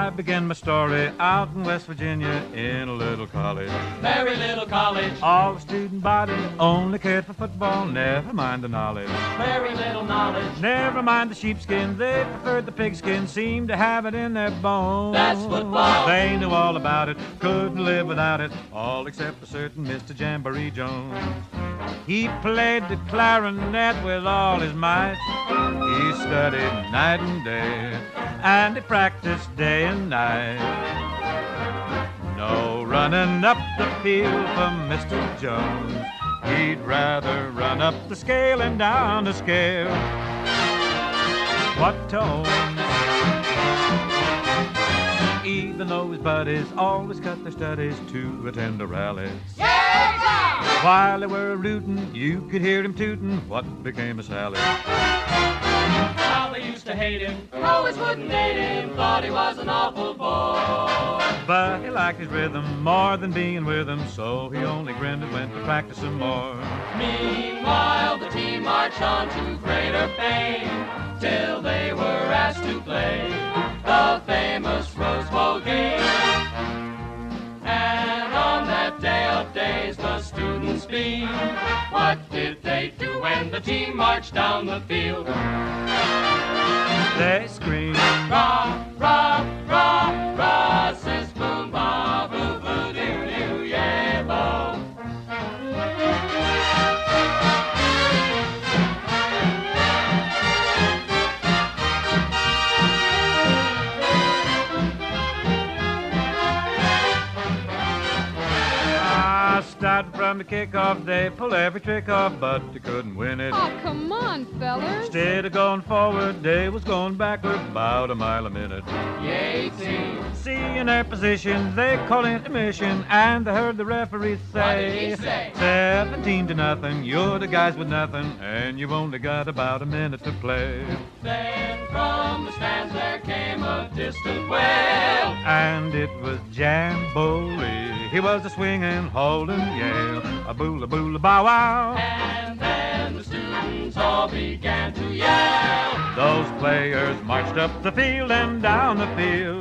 I began my story out in West Virginia in a little college. Very little college. All the student body only cared for football, never mind the knowledge. Very little knowledge. Never mind the sheepskin, they preferred the pigskin, seemed to have it in their bones. That's football. They knew all about it, couldn't live without it, all except a certain Mr. Jamboree Jones. He played the clarinet with all his might. He studied night and day, and he practiced day and night. No running up the field for Mr. Jones. He'd rather run up the scale and down the scale. What tones? Even though his buddies always cut their studies to attend the rallies. While they were rootin', you could hear him tootin', what became of Sally? How they used to hate him, always wouldn't date him, thought he was an awful boy. But he liked his rhythm more than being with him, so he only grinned and went to practice some more. Meanwhile, the team marched on to greater fame, till they were asked to play the famous Rose Bowl game. And on that day of days, the students beamed. What did they do when the team marched down the field? They screamed, Rah, rah, rah, rah, sis, boom, ba, boo, boo, doo, doo, yeah, bo. starting from the kickoff, they pull every trick off, but they couldn't win it. Oh, come on, fellers. Instead of going forward, they was going backward about a mile a minute. Yay, team. Seeing their position, they called intermission, and they heard the referee say, What did he say? 17-0, you're the guys with nothing, and you've only got about a minute to play. Then from the stands there came a distant wail. And it was Jamboree. He was a swinging, holding Yale, a boola boola bow wow. And then the students all began to yell. Those players marched up the field and down the field.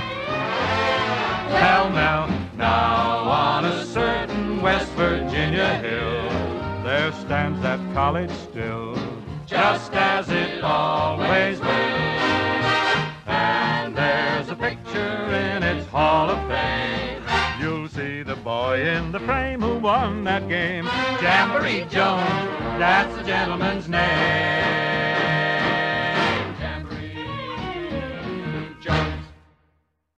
Pell mell, now on a certain West Virginia hill, there stands that college still, just as it always will. And there's a picture in its Hall of Fame. You'll see the boy in the frame who won that game. Jamboree Jones, that's the gentleman's name.